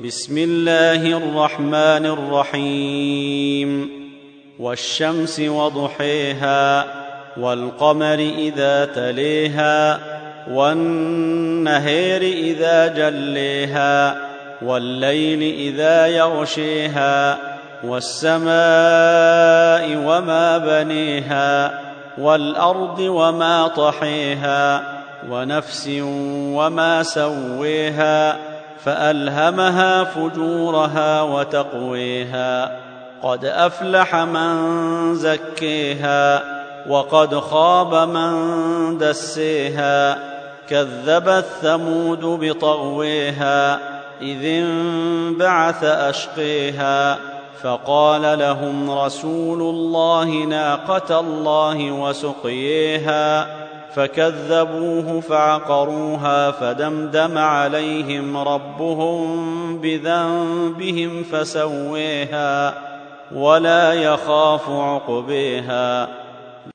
بسم الله الرحمن الرحيم. والشمس وضحيها والقمر إذا تليها والنهار إذا جليها والليل إذا يغشيها والسماء وما بنيها والأرض وما طحيها ونفس وما سويها فألهمها فجورها وتقويها قد أفلح من زكيها وقد خاب من دسيها كذبت ثمود بطغويها إذ انبعث أشقيها فقال لهم رسول الله ناقة الله وسقيها فكذبوه فعقروها فدمدم عليهم ربهم بذنبهم فسويها ولا يخاف عقبيها.